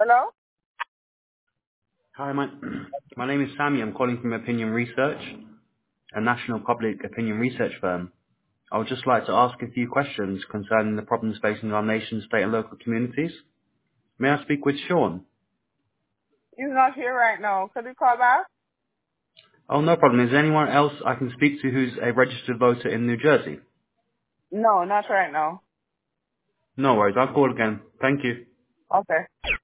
Hello? Hi, my name is Sammy. I'm calling from Opinion Research, a national public opinion research firm. I would just like to ask a few questions concerning the problems facing our nation's state and local communities. May I speak with Sean? He's not here right now. Could you call back? Oh, no problem. Is there anyone else I can speak to who's a registered voter in New Jersey? No, not right now. No worries. I'll call again. Thank you. Okay.